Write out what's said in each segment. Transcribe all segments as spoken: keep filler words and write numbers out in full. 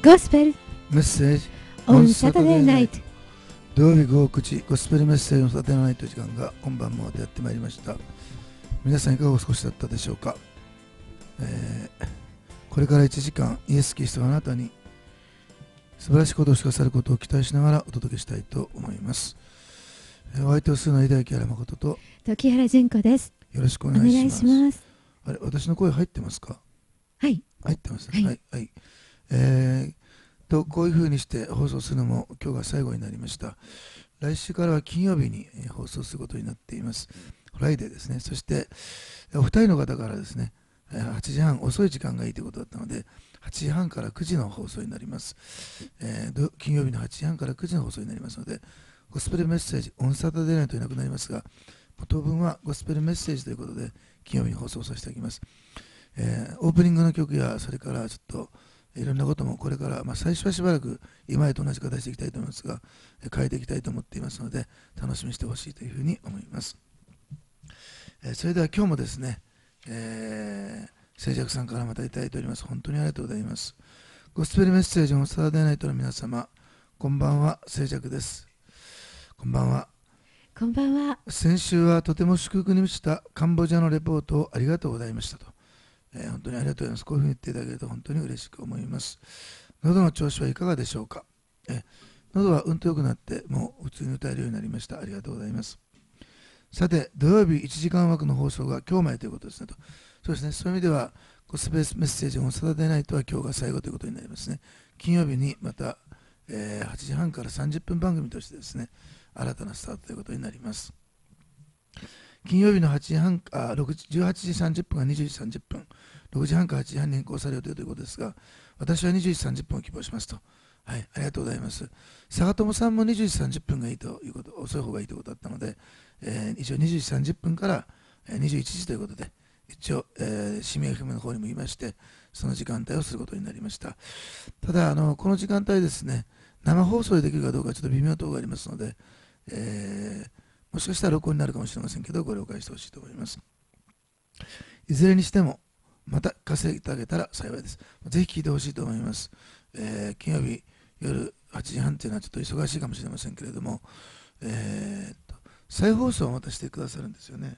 ゴスペルメッセージ on Saturday night。 土曜日午後くじ、ゴスペルメッセージのサタデーナイト時間が今晩もやってまいりました。皆さんいかがお過ごしだったでしょうか。えー、これからいちじかん、イエス・キリストがあなたに素晴らしいことをしてくださることを期待しながらお届けしたいと思います。お相手をするのは井田木原誠と時原純子です。 よろしくお願いします。 お願いします。 あれ、私の声入ってますか？ はい。 入ってますね。 はい。 はい。はい。えー、と、こういうふうにして放送するのも今日が最後になりました。来週からは金曜日に放送することになっています。フライデーですね。そして、お二人の方からですね、はちじはん、遅い時間がいいということだったので、はちじはんからくじの放送になります。えー、金曜日のはちじはんからくじの放送になりますので、ゴスペルメッセージ、オンサタデーナイトになくなりますが、当分はゴスペルメッセージということで、金曜日に放送させていただきます。えー、オープニングの曲や、それからちょっといろんなこともこれから、まあ、最初はしばらく今までと同じ形でいきたいと思いますが、変えていきたいと思っていますので、楽しみにしてほしいというふうに思います。えー、それでは今日もですね、えー、静寂さんからまたいただいております。本当にありがとうございます。ゴスペルメッセージのサタデーナイトの皆様、こんばんは、静寂です。こんばんは。 こんばんは。 先週はとても祝福に満ちたカンボジアのレポートをありがとうございましたと。えー、本当にありがとうございます。こういうふうに言っていただけると本当に嬉しく思います。喉の調子はいかがでしょうか。えー、喉はうんと良くなって、もう普通に歌えるようになりました。ありがとうございます。さて、土曜日いちじかん枠の放送が今日までということですねと。そうですね、そういう意味では、ゴスペルメッセージをサタデーナイトは今日が最後ということになりますね。金曜日にまた、えー、はちじはんからさんじゅっぷん番組としてですね、新たなスタートということになります。金曜日のはちじはんあじゅうはちじさんじゅっぷんがにじゅうじさんじゅっぷん、ろくじはんからはちじはんに変更されるということですが、私はにじゅうじさんじゅっぷんを希望しますと。はい、ありがとうございます。坂友さんもにじゅうじさんじゅっぷんがいいということ、遅い方がいいということだったので、えー、一応にじゅうじさんじゅっぷんからにじゅういちじということで、一応、えー、指名 エフエム の方にも言いまして、その時間帯をすることになりました。ただ、あのこの時間帯ですね、生放送でできるかどうかちょっと微妙なところがありますので、えー、もしかしたら録音になるかもしれませんけど、ご了解してほしいと思います。いずれにしても、また稼いでいただけたら幸いです。ぜひ聞いてほしいと思います。えー、金曜日夜はちじはんというのはちょっと忙しいかもしれませんけれども、えー、と再放送をまたしてくださるんですよね。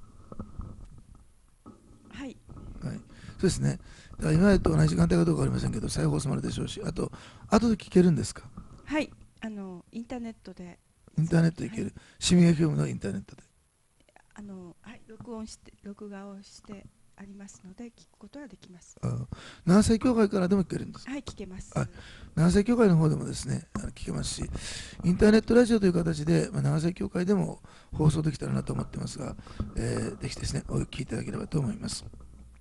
はい。 はい、そうですね。だから今までと同じ時間帯かどうかわかりませんけど、再放送もあるでしょうし、あと、後で聞けるんですか？ はい。あのインターネットで。 インターネットで聞ける。はい、市民 エフエム のインターネットで。 あのはい録音して録画をしてありますので聞くことはできます。 あ、長崎教会からでも聞けるんですか？ はい、聞けます。 あ、長崎教会の方でもですね、あの聞けますし、インターネットラジオという形で、まあ、長崎教会でも放送できたらなと思ってますが、えー、ぜひですね、お聞きいただければと思います。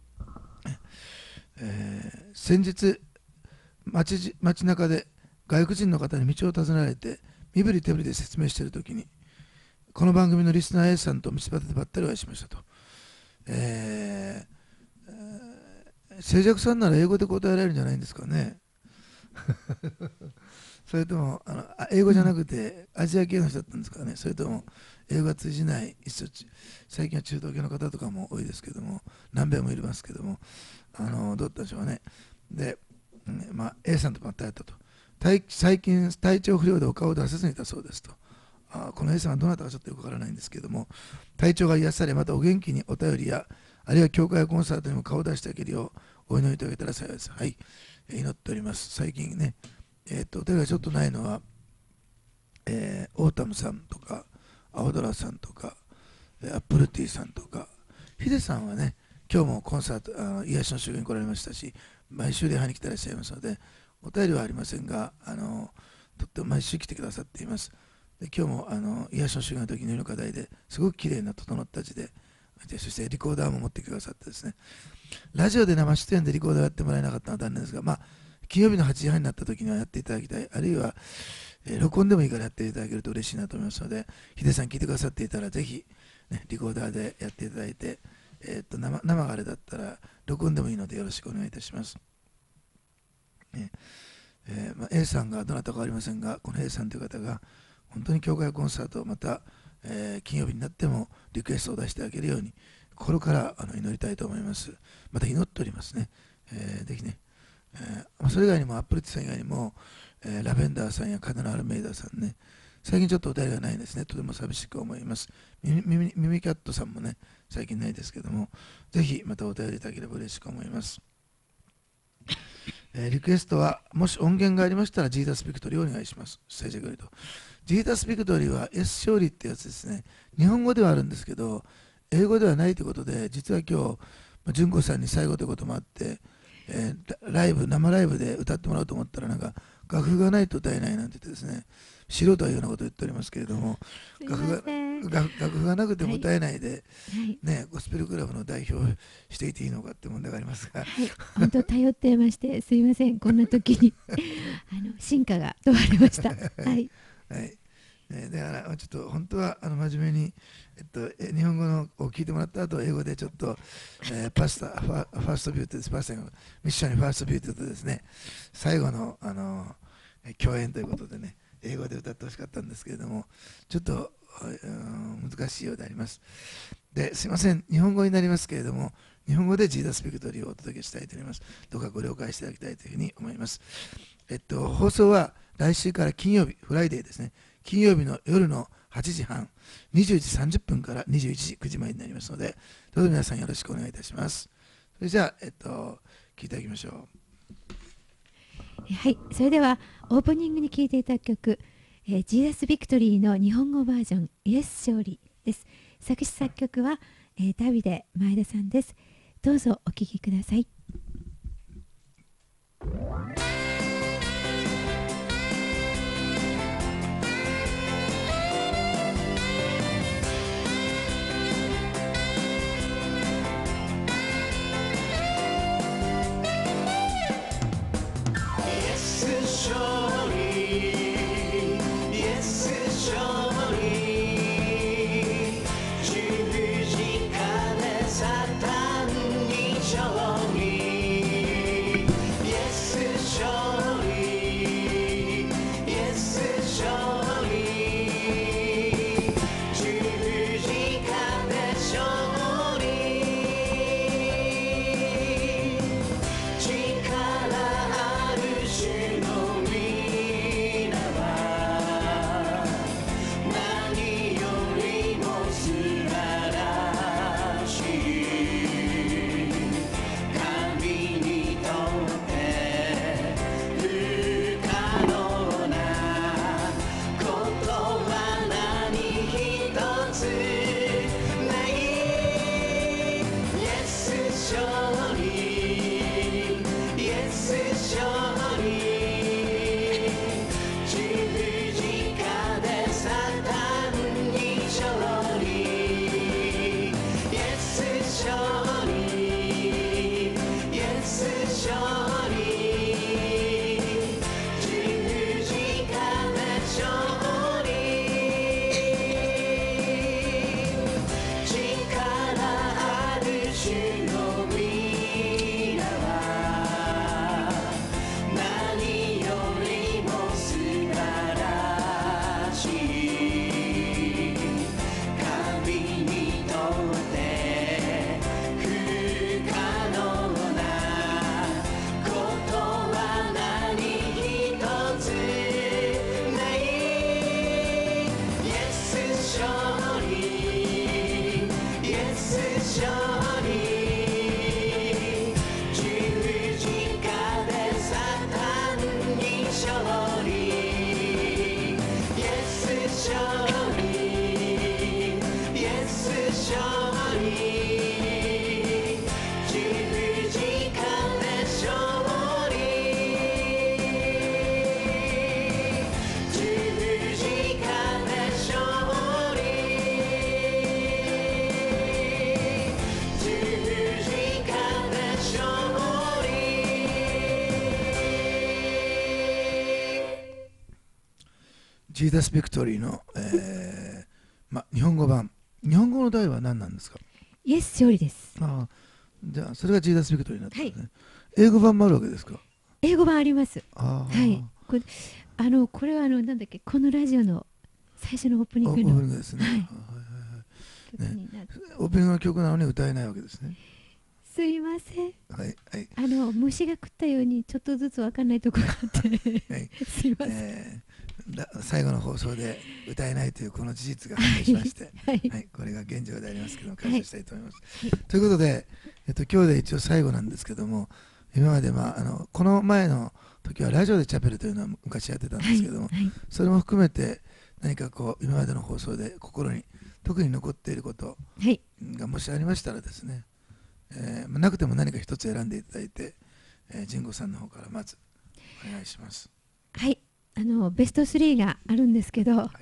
えー、先日街、街中で外国人の方に道を尋ねられて、身振り手振りで説明しているときに、この番組のリスナー A さんと道端でばったりお会いしましたと。えーえー、静寂さんなら英語で答えられるんじゃないんですかね。それともあの英語じゃなくてアジア系の人だったんですかね。それとも英語が通じない一緒、最近は中東系の方とかも多いですけども、南米もいますけども、あのどうだったでしょうね。で、まあ、A さんとばったり会ったと。最近体調不良でお顔を出せずにいたそうですと。あ、この A さんはどなたかちょっとよくわからないんですけども、体調が癒され、またお元気にお便りや、あるいは教会やコンサートにも顔を出してあげるようお祈りいただけたら幸いです。はい、祈っております。最近ね、えー、っとお便りがちょっとないのは、えー、オータムさんとか、青空さんとか、アップルティーさんとか、ヒデさんはね、今日もコンサート、あの癒しの修行に来られましたし、毎週礼拝に来てらっしゃいますので、お便りはありませんが、あのとっても毎週来てくださっています。で今日もあの癒しの修行の時の課題ですごく綺麗な整った字で、そしてリコーダーも持ってきてくださってですね、ラジオで生出演でリコーダーやってもらえなかったのは残念ですが、まあ、金曜日のはちじはんになった時にはやっていただきたい、あるいは、えー、録音でもいいからやっていただけると嬉しいなと思いますので、ヒデさん聞いてくださっていたらぜひ、ね、リコーダーでやっていただいて、えー、っと 生, 生があれだったら録音でもいいのでよろしくお願いいたします。ねえーまあ、A さんがどなたか分かりませんが、この A さんという方が本当に教会コンサートをまた、えー、金曜日になってもリクエストを出してあげるように心からあの祈りたいと思います。また祈っておりますね。えー、ぜひね、 えーまあ、それ以外にもアップルティさん以外にも、えーラベンダーさんやカデナール・メイダーさんね、最近ちょっとお便りがないんですね。とても寂しく思います。ミミミミミキャットさんもね、最近ないですけども、ぜひまたお便りいただければ嬉しく思います。えーリクエストは、もし音源がありましたら、ジータスビクトリーをお願いします。聖者グリと。ジータスビクトリーは S 勝利ってやつですね。日本語ではあるんですけど、英語ではないということで、実は今日、まあ純子さんに最後ということもあって、えーライブ、生ライブで歌ってもらおうと思ったら、なんか、楽譜がないと歌えないなんて言ってですね、素人はいうようなことを言っておりますけれども、 すいま楽譜がせん。は楽楽譜がなくても歌えないで、 い。 ね、ゴスペルクラブの代表していていいのかって問題がありますが、 はい。本当頼ってまして、すいません。こんな時にあの進化が問われました。はい。 はいね、だからちょっと本当はあの真面目に、えっと、え日本語のを聞いてもらった後英語でちょっと、えーパスタファファーストビューティーですパスタのミッションにファーストビューティーとですね最後の、あのえ共演ということでね英語で歌ってほしかったんですけれどもちょっと、うん難しいようでありますですいません日本語になりますけれども日本語でジーダスビクトリーをお届けしたいと思いますどうかご了解していただきたいというふうに思いますえっと放送は来週から金曜日フライデーですね金曜日の夜のはちじはん、にじゅうじさんじゅっぷんからにじゅういちじ、くじまでになりますので、どうぞ皆さんよろしくお願いいたします。それじゃあ、えっと、聞いていただきましょう。 はい。それではオープニングに聴いていただく曲、えー、ジーダスビクトリーの日本語バージョン、イエス勝利です。作詞作曲は、えー、ダビデ前田さんです。どうぞお聴きください。 ジーダスビクトリーの、えーま、日本語版。日本語の題は何なんですかイエス勝利です。 ああじゃあ、それがジーダスビクトリーになってるんですね。 はい、 英語版もあるわけですか英語版あります。 あはい。これ、あの、これはあの、なんだっけ、このラジオの最初のオープニングの。 オープニングですね。はいはいはいね、オープニングの曲なのに歌えないわけですね。 すいません。 はいはい。 あの虫が食ったようにちょっとずつわかんないところがあって、 はいすいません。 えーだ最後の放送で歌えないというこの事実が判明しまして、 はい、 はい、これが現状でありますけども、 はい解消したいと思います。はい、ということで、えっと、今日で一応最後なんですけども、今まで、まあ、あのこの前の時はラジオでチャペルというのは昔やってたんですけども、 はいはい、 それも含めて何かこう今までの放送で心に特に残っていることがもしありましたらですね、えーまあ、なくても何か一つ選んでいただいて、えー、神保さんの方からまずお願いします。 はい、あのベストスリーがあるんですけど、はい、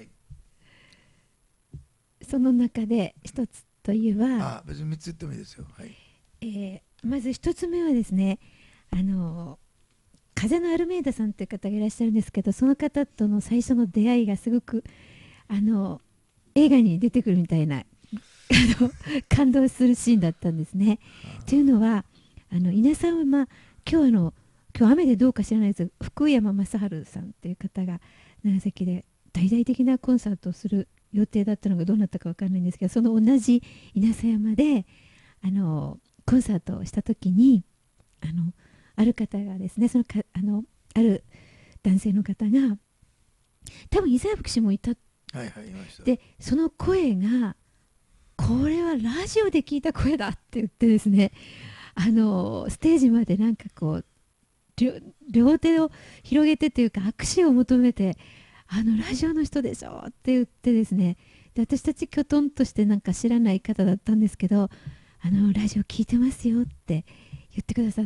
その中で一つといえば、 あ、別にみっつ言ってもいいですよ。はい、 えー、まず一つ目はですね、あの風のアルメイダさんという方がいらっしゃるんですけど、その方との最初の出会いがすごくあの映画に出てくるみたいなあの感動するシーンだったんですね。というのは、あの稲さんは、まあ、今日あの今日雨でどうか知らないですが、福山雅治さんという方が長崎で大々的なコンサートをする予定だったのがどうなったか分からないんですけど、その同じ稲佐山であのコンサートをした時に、あのある方がですね、そのかあのある男性の方が、多分伊沢福士もいた、 はいはい、いました。 でその声が、これはラジオで聞いた声だって言ってですね、あのステージまでなんかこう 両, 両手を広げてというか握手を求めて、あのラジオの人でしょって言ってですね、で私たちきょとんとしてなんか知らない方だったんですけど、あのラジオ聞いてますよって言ってくださって、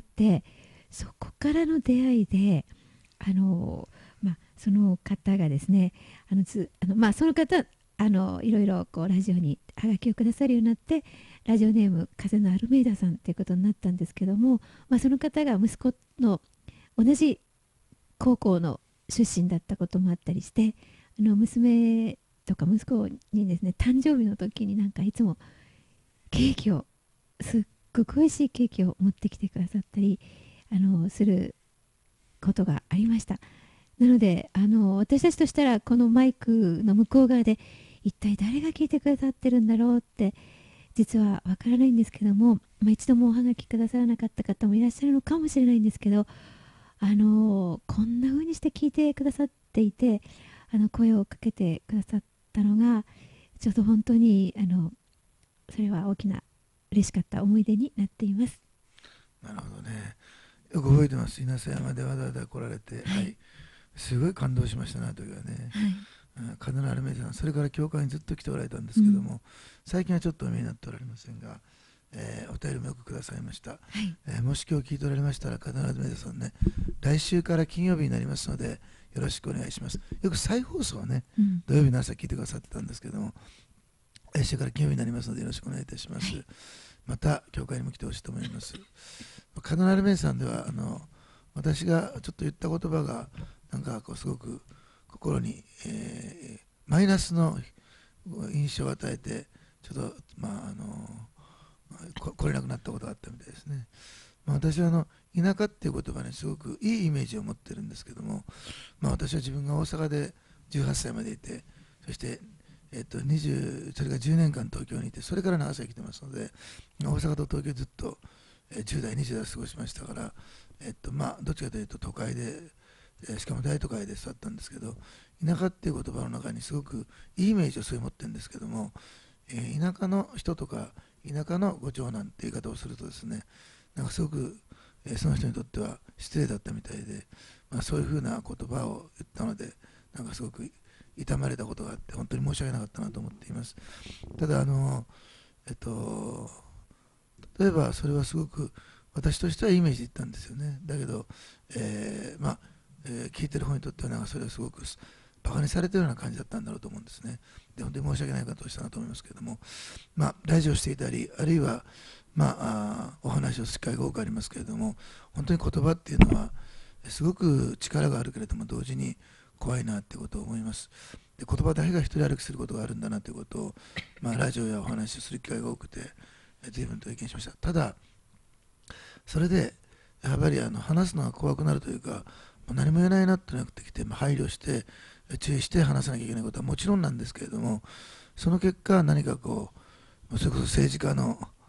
そこからの出会いで、あの、まあ、その方がですね、あのつあの、まあ、その方あのいろいろこうラジオにハガキをくださるようになって、ラジオネーム風のアルメイダさんということになったんですけども、まあ、その方が息子の同じ高校の出身だったこともあったりして、あの娘とか息子にですね、誕生日の時になんかいつもケーキを、すっごく美味しいケーキを持ってきてくださったりあのすることがありました。なので、あの私たちとしたらこのマイクの向こう側で一体誰が聞いてくださってるんだろうって実はわからないんですけども、まあ、一度もおはがきくださらなかった方もいらっしゃるのかもしれないんですけど、あのこんな風にして聞いてくださっていて、あの声をかけてくださったのがちょっと本当にあのそれは大きな嬉しかった思い出になっています。 なるほどね。よく覚えてます。稲佐山でわざわざ来られて、はい、はい、すごい感動しましたね、あの時はね。はい、風のアルメイダさん、それから教会にずっと来ておられたんですけども、うん、最近はちょっとお見えになっておられませんが、えー、お便りもよくくださいました。はい、えー、もし今日聞いておられましたら、風のアルメイダさんね、来週から金曜日になりますので、よろしくお願いします。よく再放送はね、うん、土曜日の朝聞いてくださってたんですけども、来週から金曜日になりますので、よろしくお願いいたします。はい、また、教会にも来てほしいと思います。カドナルメイさんでは、あの私がちょっと言った言葉がなんかこうすごく心に、えー、マイナスの印象を与えて、ちょっと、まあ、あのこ来れなくなったことがあったみたいですね。まあ、私はあの田舎っていう言葉にすごくいいイメージを持ってるんですけども、まあ、私は自分が大阪でじゅうはっさいまでいて、そしてえっと、にじゅうそれがじゅうねんかん東京にいて、それから長崎に来てますので、大阪と東京ずっとじゅう代にじゅう代過ごしましたから、えっとまあ、どっちかというと都会で、しかも大都会で育ったんですけど、田舎っていう言葉の中にすごくいいイメージをそういう持ってるんですけども、えー、田舎の人とか田舎のご長男っていう言い方をするとですね、なんかすごく、えー、その人にとっては失礼だったみたいで、まあ、そういうふうな言葉を言ったので、なんかすごく痛まれたことがあって本当に申し訳なかったなと思っています。ただあのえっと例えばそれはすごく私としてはイメージで言ったんですよね。だけど、えー、まあ、えー、聞いてる方にとってはなんかそれはすごくバカにされてるような感じだったんだろうと思うんですね。で本当に申し訳ないことをしたなと思いますけれども、まあラジオしていたり、あるいはまああお話をする機会が多くありますけれども、本当に言葉っていうのはすごく力があるけれども同時に怖いなってことを思います。で言葉だけが一人歩きすることがあるんだなということを、まあ、ラジオやお話をする機会が多くて随分と意見しました。ただそれでやっぱりあの話すのが怖くなるというか、何も言えないなってなってきて、まあ、配慮して注意して話さなきゃいけないことはもちろんなんですけれども、その結果何かこうそれこそ政治家の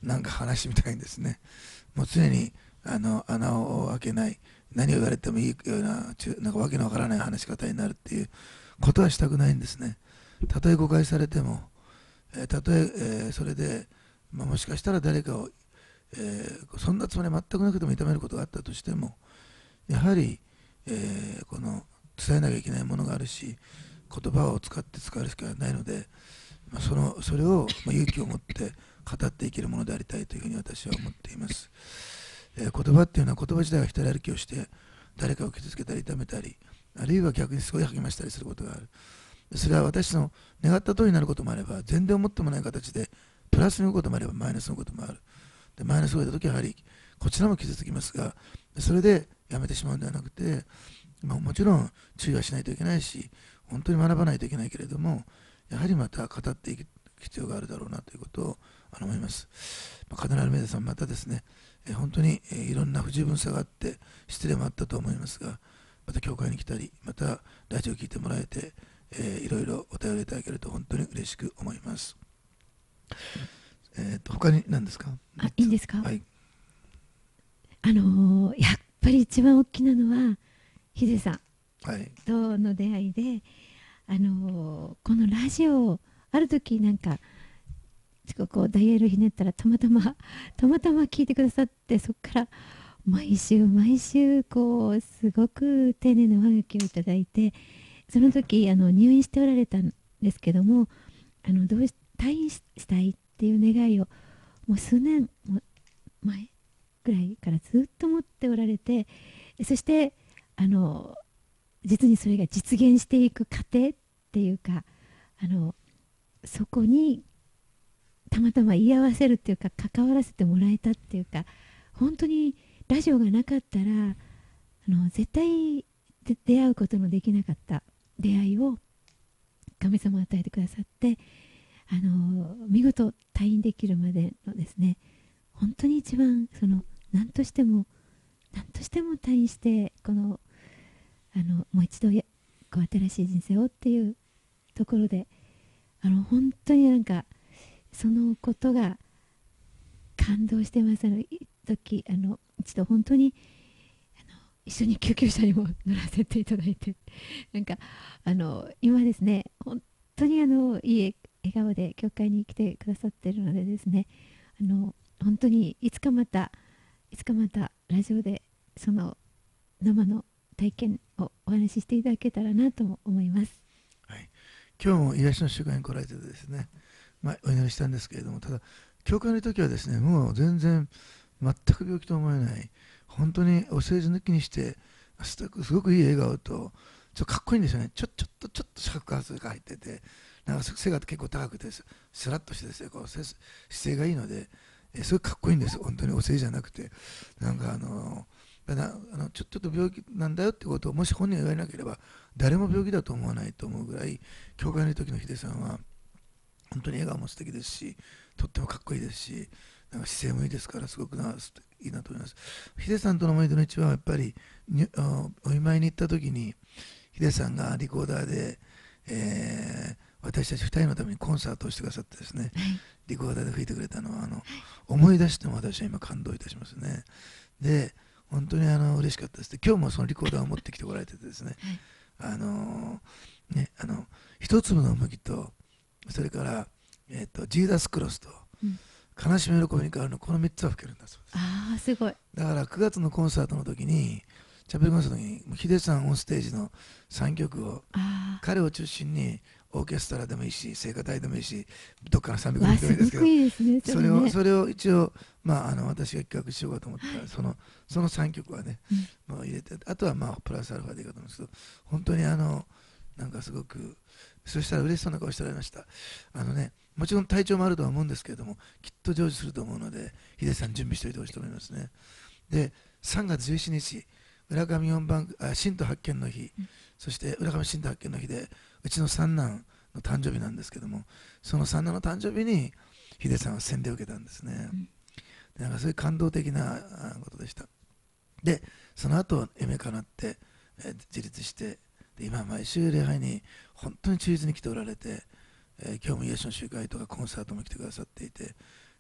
なんか話みたいにですね、もう常にあの穴を開けない、何を言われてもいいような、ちゅなんかわけのわからない話し方になるっていうことはしたくないんですね。たとえ誤解されても、えーたとええーそれで、まあ、もしかしたら誰かを、えーそんなつもりは全くなくても痛めることがあったとしても、やはり、えーこの伝えなきゃいけないものがあるし、言葉を使って使うしかないので、まあ、そのそれを、まあ、勇気を持って語っていけるものでありたいというふうに私は思っています。えー言葉っていうのは、言葉自体が一人歩きをして誰かを傷つけたり痛めたり、あるいは逆にすごい励ましたりすることがある。それは私の願った通りになることもあれば、全然思ってもない形でプラスに動くこともあればマイナスのこともある。でマイナスが出た時はやはりこちらも傷つきますが、それでやめてしまうんではなくて、まあ、もちろん注意はしないといけないし、本当に学ばないといけないけれども、やはりまた語っていく必要があるだろうなということを思います。まあ、カーディナル・メイダさん、またですね、え本当に、えいろんな不十分さがあって失礼もあったと思いますが、また教会に来たり、またラジオを聞いてもらえて、えーいろいろお便りいただけると本当に嬉しく思います。えー、と他に何ですか？ あ、いいんですか？ はい。 あのーやっぱり一番大きなのはヒデさんはい。 との出会いで、あのーこのラジオをある時なんかこうダイヤルひねったらたまたまたまたま聞いてくださって、そこから毎週毎週こうすごく丁寧なおはがきをいただいて、その時あの入院しておられたんですけども、あのどうし退院したいっていう願いをもう数年も前ぐらいからずっと持っておられて、そしてあの実にそれが実現していく過程っていうか、あのそこにたまたま言い合わせるっていうか関わらせてもらえたっていうか、本当にラジオがなかったらあの絶対で出会うことのできなかった出会いを神様が与えてくださって、あの見事退院できるまでのですね、本当に一番その何としても何としても退院してこのあのもう一度やこう新しい人生をっていうところで、あの本当になんかそのことが感動してます。あの一時あの一度本当にあの一緒に救急車にも乗らせていただいて、なんかあの今ですね、本当にあのいい笑顔で教会に来てくださっているのでですね、あの本当にいつかまたいつかまたラジオでその生の体験をお話ししていただけたらなと思います。 はい、今日も癒しの集会に来られてですね、まあ、お祈りしたんですけれども、ただ教会の時はですね、もう全然全く病気と思えない、本当にお世辞抜きにしてすごくいい笑顔と、ちょっとかっこいいんですよね。ちょちょっとちょっと四角が入ってて、なんか背が結構高くてスラッとしてですね、こう姿勢がいいので、えすごいかっこいいんです。本当にお世辞じゃなくて、なんかあのなあのちょちょっと病気なんだよってことをもし本人が言われなければ誰も病気だと思わないと思うぐらい、教会の時のヒデさんは本当に笑顔も素敵ですし、とってもかっこいいですし、なんか姿勢もいいですから、すごくないいなと思います。ヒデさんとの思い出の一番はやっぱりにお見舞いに行った時に、ヒデさんがリコーダーで、えー私たちふたりのためにコンサートをしてくださってですね、リコーダーで吹いてくれたのはあの思い出しても私は今感動いたしますね。で本当にあの嬉しかったです。で今日もそのリコーダーを持ってきてこられててですね、あのーねあの一粒の麦と、それから、えー、とジーダスクロスと、 うん、 悲しみ喜びに変わるの、このみっつは吹けるんだそうです。 ああすごい。 だからくがつのコンサートの時に、チャペルコンサートの時にヒデさんオンステージのさんきょくをあ彼を中心にオーケストラでもいいし聖歌隊でもいいし、どっかのさんびゃくあ、わでもいいですけど、 すごくいいですね。そそれをれね。 それを一応、まあ、あの私が企画しようかと思ったら、 はい、 そのそのさんきょくはね、 うん、 もう入れて、あとはまあプラスアルファでいいかと思うんですけど、本当にあのなんかすごく、そしたら嬉しそうな顔してられました。あのね、もちろん体調もあるとは思うんですけれども、きっと成就すると思うので、ヒデさん準備しておいてほしいと思いますね。で、さんがつじゅうしちにち、浦上四番あ新都発見の日、 うん、 そして浦上新都発見の日で、うちの三男の誕生日なんですけども、その三男の誕生日にヒデさんは洗礼を受けたんですね。 うん、 でなんかそういう感動的なことでした。で、その後夢かなって、えー自立して、で今毎週礼拝に本当に忠実に来ておられて、えー今日もイエスの集会とかコンサートも来てくださっていて、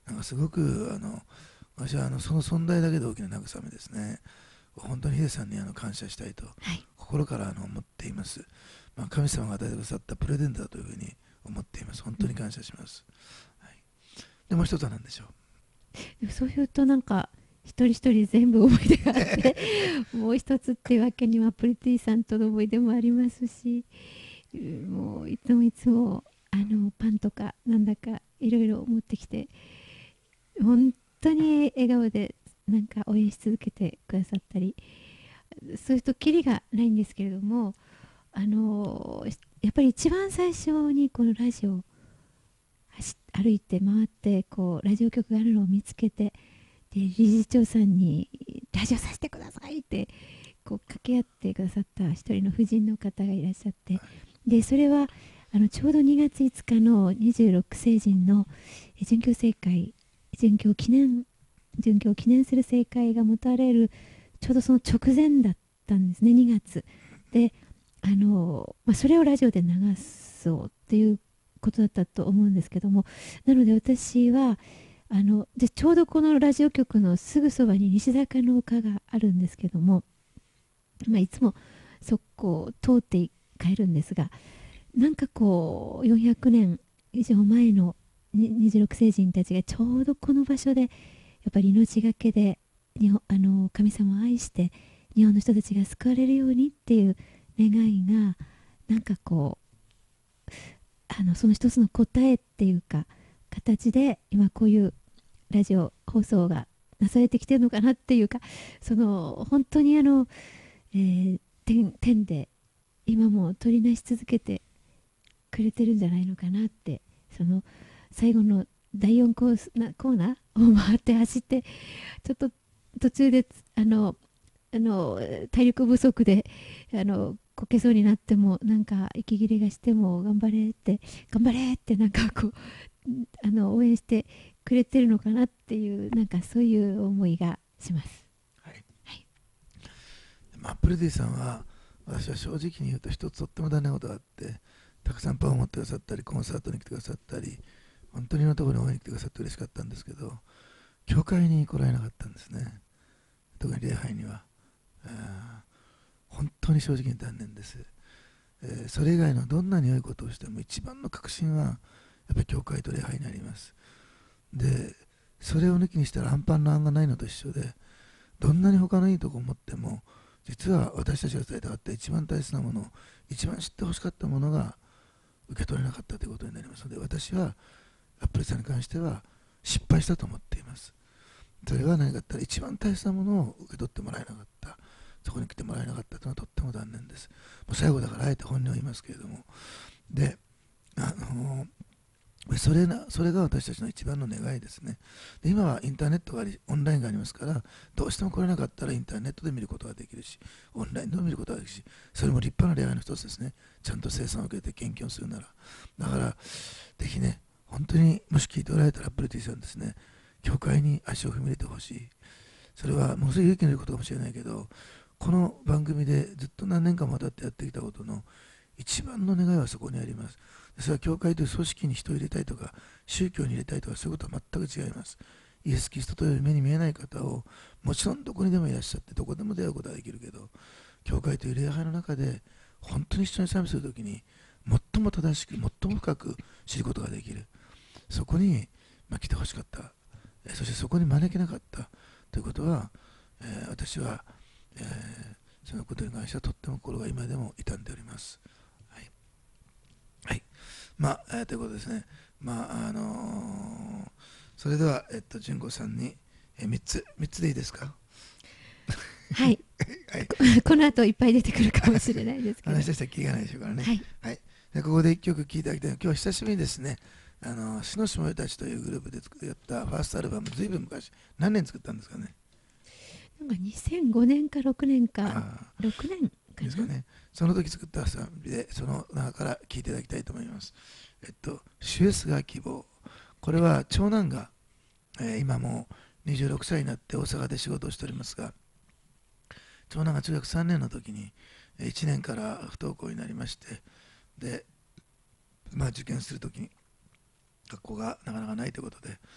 なんかすごくあの私はあのその存在だけで大きな慰めですね。本当にヒデさんにあの感謝したいとはい、 心からあの思っています。まあ、神様が与えてくださったプレゼントだというふうに思っています。本当に感謝します。はい、でもう一つは何でしょでもそういうとなんか一人一人全部思い出があってもう一つっていうわけにはプリティさんとの思い出もありますし、うんもういつもいつもあのパンとかなんだかいろいろ持ってきて本当に笑顔でなんか応援し続けてくださったり、そういうとキリがないんですけれども、あのやっぱり一番最初にこのラジオを走歩いて回ってこうラジオ局があるのを見つけて、で理事長さんにラジオさせてくださいってこう掛け合ってくださった一人の婦人の方がいらっしゃって、でそれはあのちょうどにがついつかのにじゅうろく聖人のえ殉教聖会、殉教記念殉教を記念する聖会が持たれるちょうどその直前だったんですね、にがつで、あの、まあ、それをラジオで流そうっていうことだったと思うんですけども、なので私はあのでちょうどこのラジオ局のすぐそばに西坂の丘があるんですけども、まあ、いつもそこを通って帰るんですが、なんかこうよんひゃくねん以上前のにじゅうろく聖人たちがちょうどこの場所でやっぱり命がけで日本あの神様を愛して日本の人たちが救われるようにっていう願いがなんかこうあのその一つの答えっていうか形で今こういうラジオ放送がなされてきてるのかなっていうか、その本当にあの、えー、天, 天で今も取りなし続けてくれてるんじゃないのかなって、その最後のだいよんコースなコーナーを回って走ってちょっと途中であのあの体力不足であのこけそうになってもなんか息切れがしても頑張れって頑張れってなんかこうあの応援してくれてるのかなっていうなんかそういう思いがします。 う。はい。 はい、 まあ、プレディさんは私は正直に言うと一つとっても大事なことがあって、たくさんパンを持ってくださったりコンサートに来てくださったり本当にいろんなところに応援に来てくださって嬉しかったんですけど、教会に来られなかったんですね。特に礼拝には。えー本当に正直に残念です。えーそれ以外のどんなに良いことをしても一番の確信はやっぱり教会と礼拝にあります。でそれを抜きにしたらアンパンの案がないのと一緒で、どんなに他のいいとこを持っても実は私たちが伝えたかった一番大切なもの、一番知ってほしかったものが受け取れなかったということになりますので、私はアップルさんに関しては失敗したと思っています。それは何かって言ったら一番大切なものを受け取ってもらえなかった、そこに来てもらえなかったというのはとっても残念です。もう最後だからあえて本音を言いますけれども、であのそれなそれが私たちの一番の願いですね。で今はインターネットがありオンラインがありますから、どうしても来れなかったらインターネットで見ることができるし、オンラインでも見ることができるし、それも立派な恋愛の一つですね。ちゃんと生産を受けて献金をするなら。だからぜひね、本当にもし聞いておられたらプレティさんですね、教会に足を踏み入れてほしい。それはものすごい勇気のいることかもしれないけど、この番組でずっと何年間もわたってやってきたことの一番の願いはそこにあります。それは教会という組織に人を入れたいとか宗教に入れたいとかそういうことは全く違います。イエス・キリストという目に見えない方をもちろんどこにでもいらっしゃってどこでも出会うことはできるけど、教会という礼拝の中で本当に一緒に賛美するときに最も正しく最も深く知ることができる、そこに、まあ、来てほしかった、そしてそこに招けなかったということは、えー、私は、えー、そのことに関してはとっても心が今でも痛んでおります。はい、はい、まあ、えー、ということですね。まああのー、それでは、えっと、純子さんに、えー、みっつみっつでいいですか。 はい、はい、こ, この後いっぱい出てくるかもしれないですけど話したら気がないでしょうからね。 はい、 はい、でここでいっきょく聴いていただきたいのは、今日は久しぶりにですね、あの死のしもべたちというグループで作ったファーストアルバム、ずいぶん昔、何年作ったんですかね。 なんかにせんごねんかろくねんかろくねんかなですかね。その時作った賛美で、その中から聴いていただきたいと思います。えっと、シュエスが希望。これは長男が、えー、今もうにじゅうろくさいになって大阪で仕事をしておりますが、長男が中学さんねんの時にいちねんから不登校になりまして、で、まあ、受験する時に学校がなかなかないということで、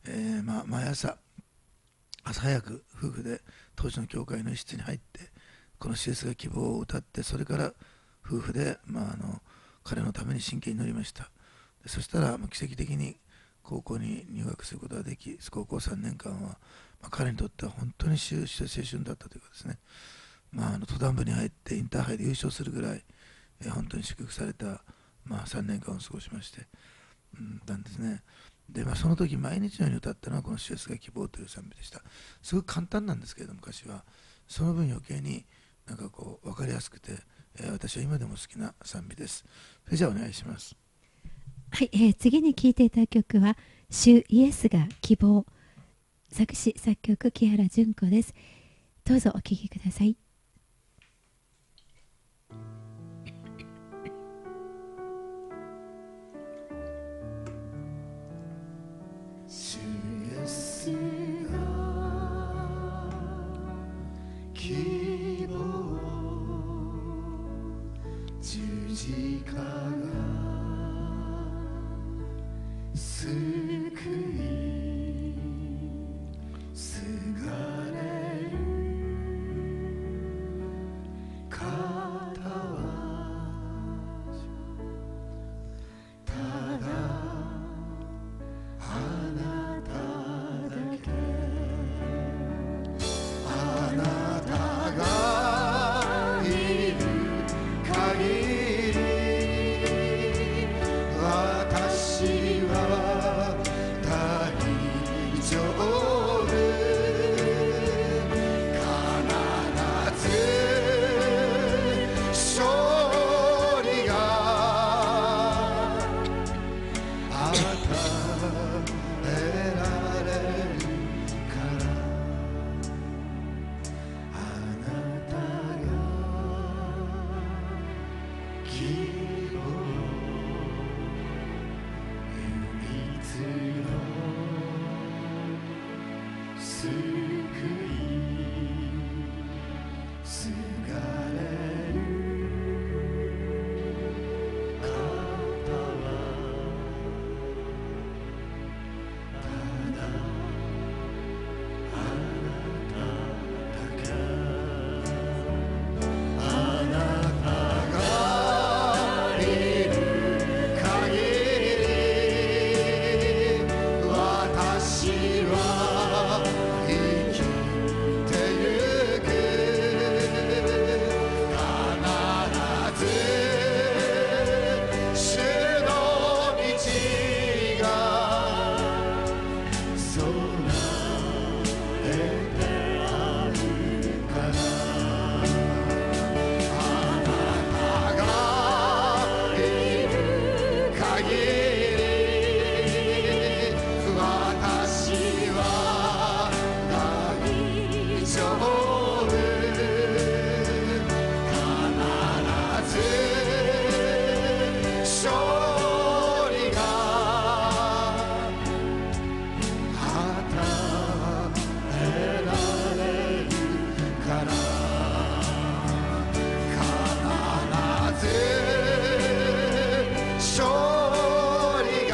えーまあ、毎朝朝早く夫婦で当時の教会の一室に入ってこのシエスが希望を歌って、それから夫婦で、まあ、あの彼のために真剣に祈りました。でそしたら、まあ、奇跡的に高校に入学することができ、高校さんねんかんは、まあ、彼にとっては本当に青春だったというかですね、まあ、あの登壇部に入ってインターハイで優勝するぐらい、えー本当に祝福された、まあ、さんねんかんを過ごしまして、うん、なんですね。で、まあ、その時毎日のように歌ったのはこの「シエスが希望」という賛美でした。すごく簡単なんですけれども、歌詞はその分余計になんかこう分かりやすくて、えー私は今でも好きな賛美です。それじゃあお願いします。 はい、えー次に聴いていただく曲は「主イエスが希望」、作詞作曲木原純子です。どうぞお聴きください。 主イエスが希望、十字架が救い、すがれる方はただあなただけ、あなたがいる限り私は大丈夫、必ず勝利が与えられるから、あなたが希望、唯一の救い、すがれる方はただあなただけ、あなたがいる限り私は生きてゆく、必ず主の道が備えてあるから、あなたがいる限り私は大丈夫、必ず勝利が与えられるから、必ず勝利が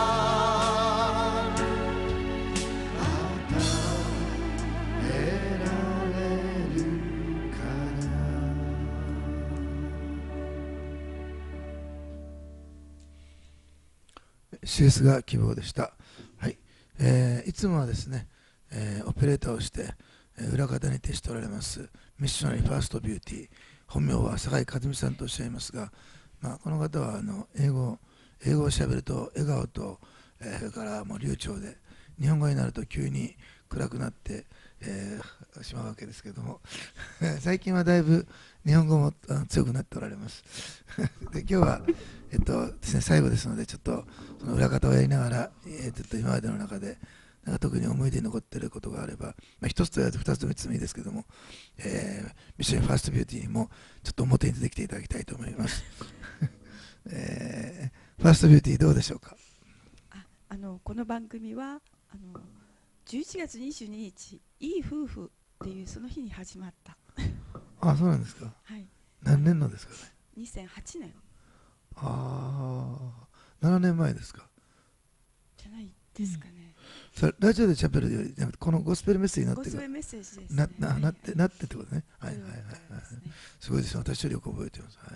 与えられるから。シエスが希望でした。はい、えーいつもはですね、えーオペレーターをして、えー裏方に徹しておられますミッショナリーファーストビューティー、本名は酒井和美さんとおっしゃいますが、まあ、この方はあの英語英語をしゃべると笑顔と、えーそれからもう流暢で、日本語になると急に暗くなって、えーしまうわけですけども最近はだいぶ日本語もあの強くなっておられますで今日は、えっとですね、最後ですので、ちょっとその裏方をやりながら、えーちょっと今までの中でなんか特に思い出に残っていることがあれば、まあ、一つと言わず二つと三つでもいいですけども、えーミッションファーストビューティーにもちょっと表に出てきていただきたいと思いますえーファーストビューティーどうでしょうか。 ああのこの番組はあのじゅういちがつにじゅうににちいい夫婦っていうその日に始まった。 あ、そうなんですか。 はい、 何年のですかね。 にせんはちねんああ、ななねんまえですか。 じゃないですかね。 それラジオでチャペルよりじゃなくてこのゴスペルメッセージになってるゴスペルメッセージです、 なね、 ななってなってってことね。はいはいはいはい。 ね、 すごいですよ。私よりよく覚えてます。はい、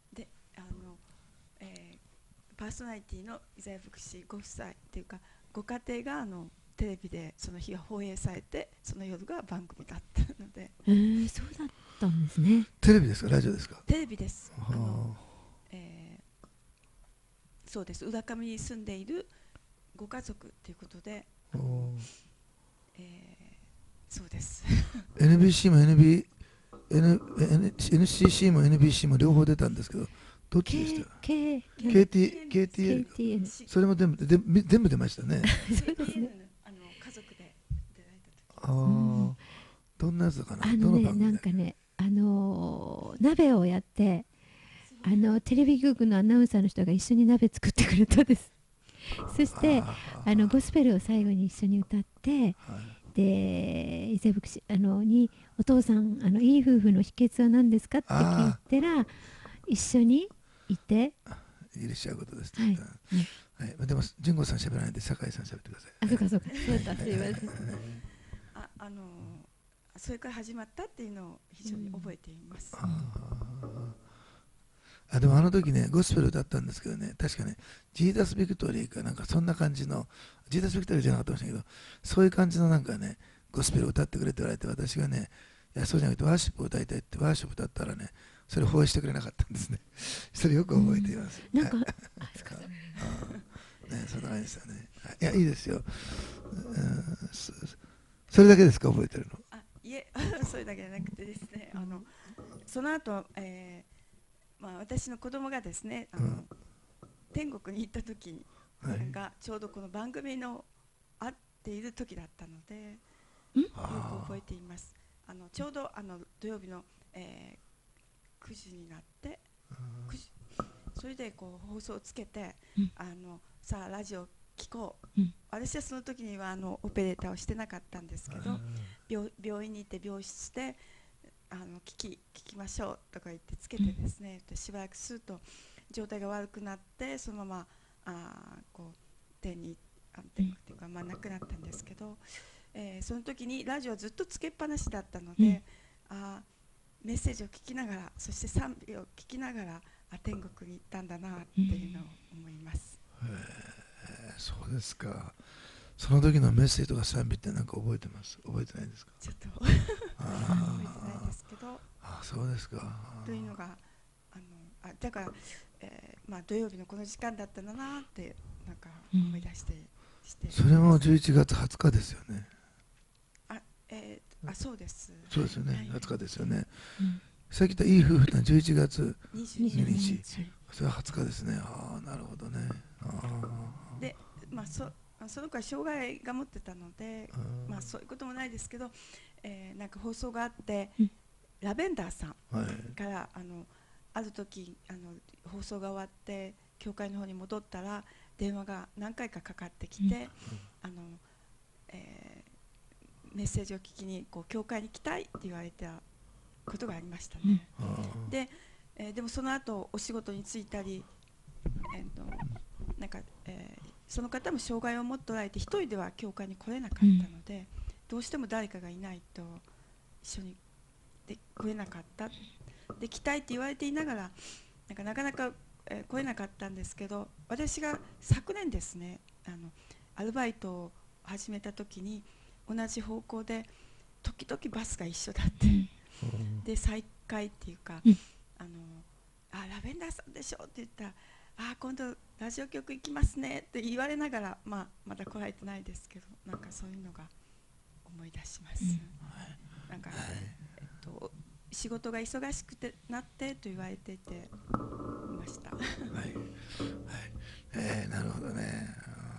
で、あの、えー、パーソナリティの伊沢福祉ご夫妻っていうかご家庭があのテレビでその日が放映されてその夜が番組だったので。 えー、そうだったんですね。 テレビですかラジオですか？ テレビです。あの、えー、そうです。浦上に住んでいるご家族ということで、えー、そうです。 エヌビーシー も エヌビーNエヌシーシー も エヌビーシー も両方出たんですけど、どっちでした？ K ケーティー ケーティーエル か。 ケーティーエヌそれも全部で全部出ましたね。 そうですね。 あの家族で出られた時。 ああ、うん、どんなやつかな。 あのね、なんかね、あのー、鍋をやって、あのテレビ局のアナウンサーの人が一緒に鍋作ってくれたんです。そしてあのゴスペルを最後に一緒に歌って、はい、で伊勢福祉あのにお父さんあのいい夫婦の秘訣は何ですかって聞いたら一緒にいていらっしゃることです、 はいはいはい、でも純子さん喋らないで酒井さん喋ってください。 あ、そうかそうか、そうだ、すいません。 あ、あのそれから始まったっていうのを非常に覚えています。うん、 ああ、でもあの時ねゴスペルだったんですけどね、確かねジーザス・ビクトリーかなんかそんな感じの、ジーザス・ビクトリーじゃなかったかもしれないけど、そういう感じのなんかねゴスペルを歌ってくれって言われて、私がねいやそうじゃなくてワーシップを歌いたいってワーシップ歌ったらねそれを放映してくれなかったんですね。それよく覚えています。 うん、なんか、 はい、あ、そうか、あ、ね、そんな感じですよね。いやいいですよ。うん、そ, それだけですか覚えてるの？ あ、いえそれだけじゃなくてですね、あのその後、えーまあ、私の子供がですねあの、うん、天国に行った時に、はい、がちょうどこの番組の合っている時だったのでよく覚えています。あのちょうどあの土曜日の、えー、くじになってくじそれでこう放送をつけて、うん、あのさあラジオ聞こう、うん、私はその時にはあのオペレーターをしてなかったんですけど、病, 病院に行って病室であの聞き聞きましょうとか言ってつけてですね、うん、しばらくすると状態が悪くなってそのままあこう天にあ天国っていうか、まあ、亡くなったんですけど、えー、その時にラジオはずっとつけっぱなしだったので、うん、あメッセージを聞きながらそして賛美を聞きながらあ天国に行ったんだなっていうのを思います。 へえ、そうですか。その時のメッセージとか賛美って何か覚えてます？覚えてないですか？ ちょっと覚えてないですけど。 あ、そうですか。 というのがあのあだから、えーまあ、土曜日のこの時間だったんだなってなんか思い出して、うん、してそれもじゅういちがつはつかですよね。 あ、えー、あそうです。 そうですよね、はい、はつかですよね。うん、さっき言ったいい夫婦ってのはじゅういちがつにじゅうににち、それははつかですね。ああ、なるほどね。あで、まあ、そその子は障害が持ってたので、まあ、そういうこともないですけど、えー、なんか放送があって、うん、ラベンダーさんから、はい、あのある時あの放送が終わって教会の方に戻ったら電話が何回かかかってきて、うん、あのえー、メッセージを聞きにこう教会に来たいって言われたことがありましたね。うん、で、えー、でもその後お仕事に就いたり、えー、となんか、えー、その方も障害を持っておられて一人では教会に来れなかったので、うん、どうしても誰かがいないと一緒にで来れなかった。で来たいって言われていながらなんかなかなか、えー、来れなかったんですけど、私が昨年ですねあのアルバイトを始めた時に同じ方向で時々バスが一緒だって、うん、で再会っていうか、うん、あのあラベンダーさんでしょって言ったらあ今度ラジオ局行きますねって言われながら、まあ、まだ来られてないですけどなんかそういうのが思い出します。うん、なんか、えっと仕事が忙しくてなってと言われていていました。はい、はい、 えー、なるほどね。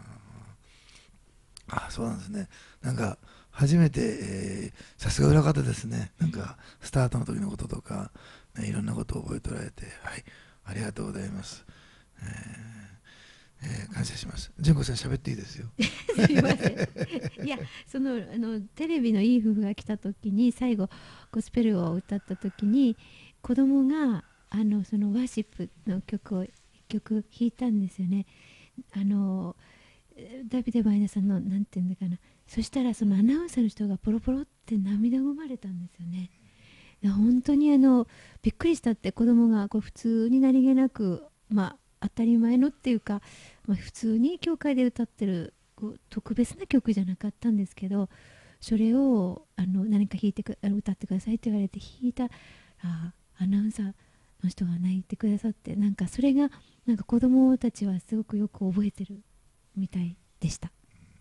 あ、そうなんですね。なんか初めて、えー、さすが裏方ですね。なんかスタートの時のこととか、ね、いろんなことを覚えておられて、はい、ありがとうございます。えーえー、感謝します。純子さん喋っていいですよ。 すいません。いや、そのあのテレビのいい夫婦が来た時に最後ゴスペルを歌った時に子供があのそのワーシップの曲を一曲弾いたんですよね。あのダビデ・バイナさんのなんていうんだかな、そしたらそのアナウンサーの人がポロポロって涙ぐまれたんですよね。本当にあのびっくりしたって、子供がこう普通に何気なく、まあ、当たり前のっていうか、まあ、普通に教会で歌ってるこう特別な曲じゃなかったんですけど、それをあの何か弾いてく歌ってくださいって言われて弾いたら、アナウンサーの人が泣いてくださって、なんかそれがなんか子供たちはすごくよく覚えてるみたいでした。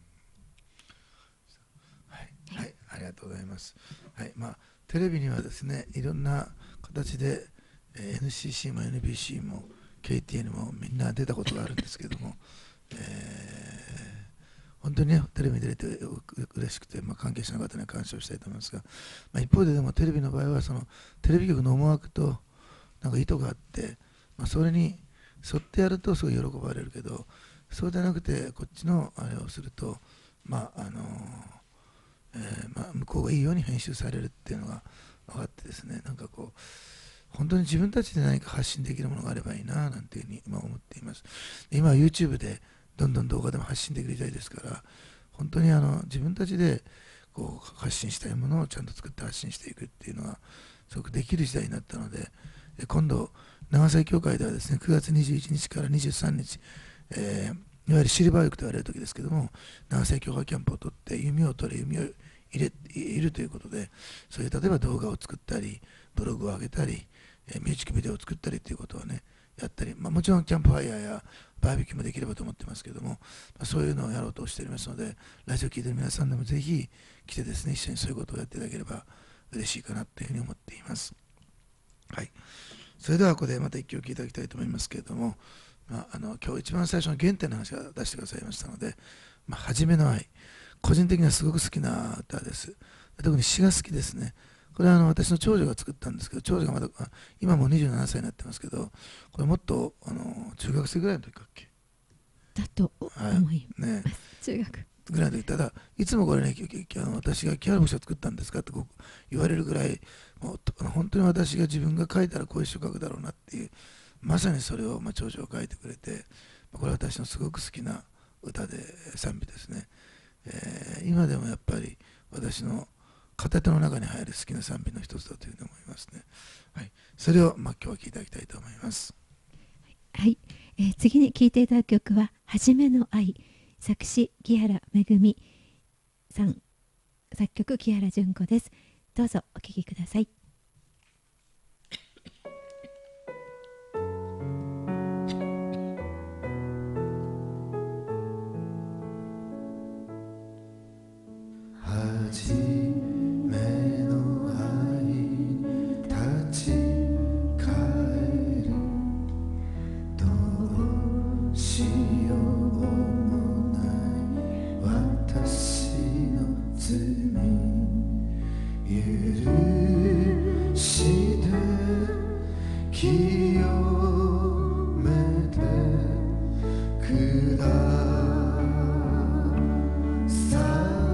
はい、はい、ありがとうございます。はい、まあテレビにはですね、いろんな形で、えー、エヌシーシー も エヌビーシー も ケーティーエヌ もみんな出たことがあるんですけども、えー、本当にねテレビに出れて嬉しくて、まあ、関係者の方には感謝をしたいと思いますが、まあ、一方ででもテレビの場合はそのテレビ局の思惑となんか意図があって、まあ、それに沿ってやるとすごい喜ばれるけど、そうじゃなくてこっちのあれをすると、まああのーえーまあ、向こうがいいように編集されるっていうのが分かってですね、なんかこう本当に自分たちで何か発信できるものがあればいいななんていうふうに今思っています。今は YouTube でどんどん動画でも発信できる時代ですから、本当にあの自分たちでこう発信したいものをちゃんと作って発信していくっていうのがすごくできる時代になったので、今度長崎教会ではですねくがつにじゅういちにちからにじゅうさんにち、えー、いわゆるシルバーウィークと言われる時ですけども、長崎教会キャンプを取って弓を取り弓を入れいるということで、そういう例えば動画を作ったりブログを上げたり、えー、ミュージックビデオを作ったりということをねやったり、まあ、もちろんキャンプファイヤーやバーベキューもできればと思ってますけども、まあ、そういうのをやろうとしておりますので、ラジオを聴いている皆さんでもぜひ来てですね、一緒にそういうことをやっていただければ嬉しいかなというふうに思っています。はい、それではここでまた一曲いただきたいと思いますけれども、まあ、あの今日一番最初の原点の話を出してくださいましたので、まあ、初めの愛、個人的にはすごく好きな歌です。特に詩が好きですね。これはあの私の長女が作ったんですけど、長女がまだ今もうにじゅうななさいになってますけど、これもっとあの中学生ぐらいの時かっけだと思います、ね、中学ぐらいの時、ただいつもこれね、あの私が木原星を作ったんですかってこう言われるぐらい、もう本当に私が自分が書いたらこういう詩を書くだろうなっていう、まさにそれを、まあ、長女が書いてくれて、これは私のすごく好きな歌で賛美ですね。えー、今でもやっぱり私の片手の中に入る好きな賛美の一つだというふうに思いますね。はい、それを、まあ、今日は聴いていただきたいと思います。 はい、えー、次に聴いていただく曲は「はじめの愛」、作詞木原めぐみさん、作曲木原純子です。どうぞお聴きください。 はじめの愛立ち返る、どうしようもない私の罪許して清めてください。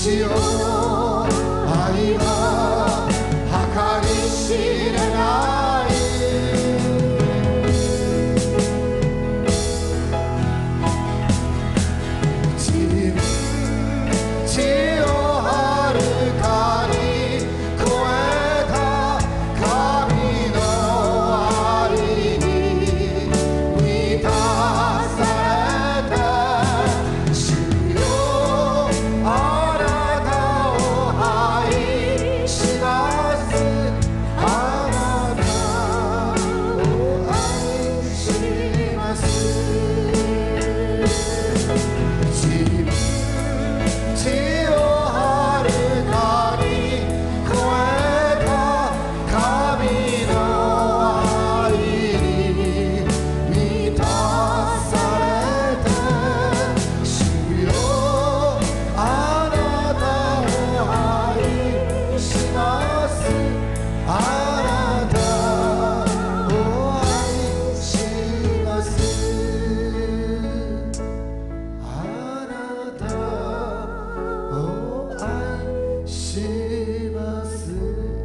主よ愛は計り知れない地地をはるかに超えた神の愛に満たされて主よあなたを愛しますあなたを愛します地地をはるかに超えた神の愛に満たされて主よあなたを愛しますあなたを愛しますあなたを愛します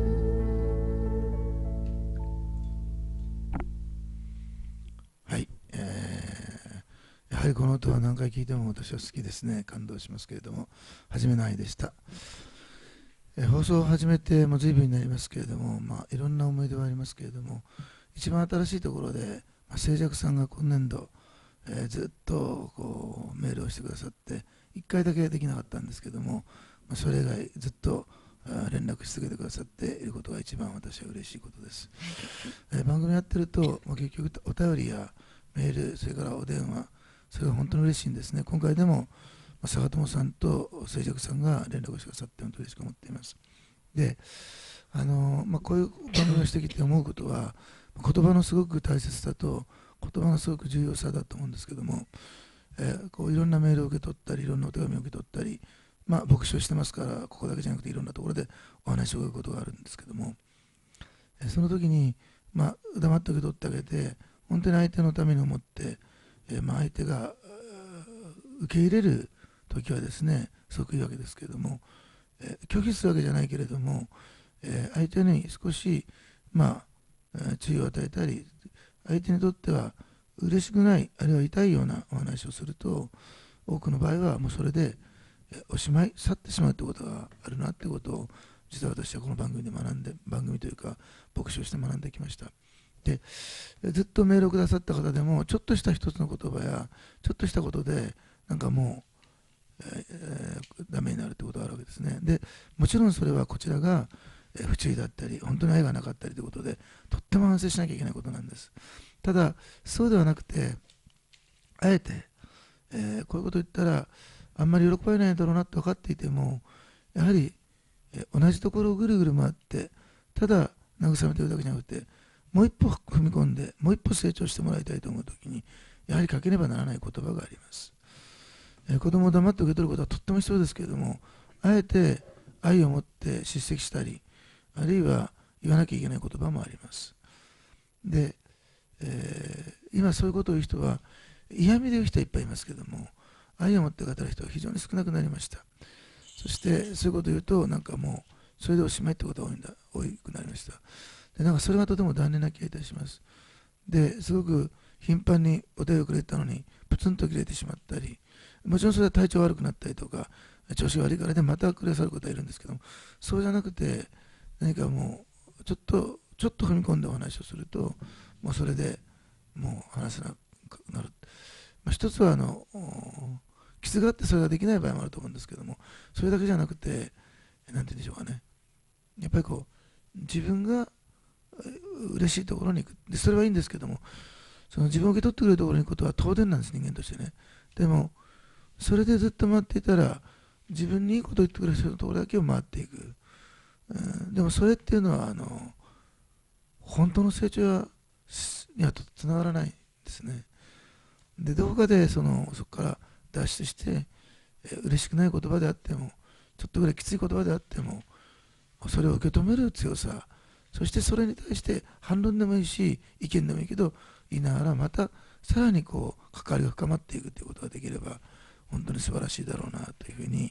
はい、えーやはりこの音は何回聴いても私は好きですね。感動しますけれども、初めの愛でした。えー放送を始めてもう随分になりますけれども、まあ、いろんな思い出はありますけれども、一番新しいところで、まあ、静寂さんが今年度、えーずっとこうメールをしてくださって、いっかいだけできなかったんですけども、まあ、それ以外ずっとあー連絡し続けてくださっていることが一番私は嬉しいことです。えー番組やってると、まあ、結局お便りやメール、それからお電話、それが本当に嬉しいんですね。今回でも、まあ、坂友さんと静寂さんが連絡してくださって本当に嬉しく思っています。で、あのーまあ、こういう番組をしてきて思うことは、言葉のすごく大切さと、言葉のすごく重要さだと思うんですけども、えーこういろんなメールを受け取ったり、いろんなお手紙を受け取ったり、まあ、牧師をしてますから、ここだけじゃなくていろんなところでお話を伺うことがあるんですけども、えーその時に、まあ、黙って受け取ってあげて、本当に相手のために思って、えーまあ、相手があー受け入れる時はですね、すごくいいわけですけれども、えー拒否するわけじゃないけれども、えー相手に少し、まあ、えー注意を与えたり、相手にとっては嬉しくない、あるいは痛いようなお話をすると、多くの場合はもうそれでえーおしまい、去ってしまうということがあるなということを、実は私はこの番組で学んで、番組というか、牧師をして学んできました。で、えーずっとメールをくださった方でも、ちょっとした一つの言葉や、ちょっとしたことで、なんかもう、えーえーダメになるということがあるわけですね。で、もちろんそれはこちらが、えー不注意だったり、本当に愛がなかったりということで、とっても反省しなきゃいけないことなんです。ただ、そうではなくて、あえて、えーこういうことを言ったら、あんまり喜ばれないだろうなと分かっていても、やはり、えー同じところをぐるぐる回って、ただ慰めてるだけじゃなくて、もう一歩踏み込んで、もう一歩成長してもらいたいと思うときに、やはりかけねばならない言葉があります。えー子供を黙って受け取ることはとっても必要ですけれども、あえて愛を持って叱責したり、あるいは言わなきゃいけない言葉もあります。で、えー今そういうことを言う人は、嫌味で言う人はいっぱいいますけれども、愛を持って語る人は非常に少なくなりました。そしてそういうことを言うと、なんかもう、それでおしまいってことが多いんだ、多くなりました。で、なんかそれがとても残念な気がいたします。で、すごく頻繁にお手をくれたのに、プツンと切れてしまったり、もちろんそれは体調悪くなったりとか、調子が悪いからでまたくださる方はいるんですけども、そうじゃなくて、何かもう、ちょっと、ちょっと踏み込んでお話をすると、もうそれでもう話せなくなる。まあ、一つはあの、傷があってそれができない場合もあると思うんですけども、それだけじゃなくて、なんて言うんでしょうかね。やっぱりこう、自分が嬉しいところに行く。で、それはいいんですけども、その自分を受け取ってくれるところに行くことは当然なんです、人間としてね。でも、それでずっと回っていたら、自分にいいことを言ってくれる人のところだけを回っていく。うん、でもそれっていうのは、あの、本当の成長にはつながらないんですね。で、どこかでそのそこから脱出して、えー、嬉しくない言葉であっても、ちょっとぐらいきつい言葉であっても、それを受け止める強さ、そしてそれに対して反論でもいいし、意見でもいいけど、言いながらまたさらにこう関わりが深まっていくということができれば、本当に素晴らしいだろうなというふうに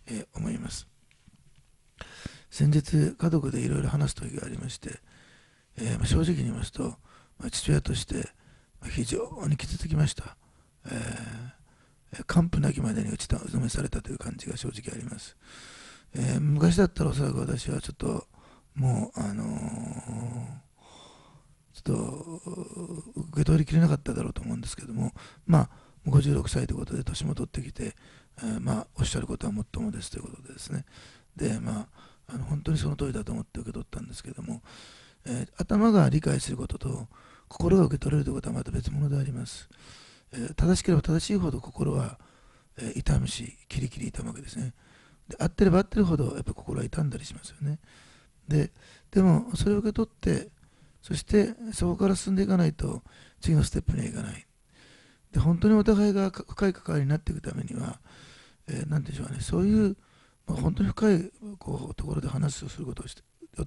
えー、思います。先日家族でいろいろ話す時がありまして、えー、正直に言いますと、まあ、父親として非常に傷つきました。えー、完膚なきまでに打ちのめされたという感じが正直あります。えー、昔だったらおそらく私はちょっともうあのー、ちょっと受け取りきれなかっただろうと思うんですけども、まあごじゅうろくさいということで年も取ってきて、えー、まあおっしゃることはもっともですということでですね、でまああの本当にその通りだと思って受け取ったんですけども、えー、頭が理解することと心が受け取れるということはまた別物であります。えー、正しければ正しいほど心は、えー、痛むし、キリキリ痛むわけですね。で合ってれば合ってるほどやっぱ心は痛んだりしますよね。で、でもそれを受け取って、そしてそこから進んでいかないと次のステップにはいかない。で、本当にお互いが深い関わりになっていくためには、えー、なんていうんでしょうね、そういう、まあ、本当に深いこうところで話をすることによって、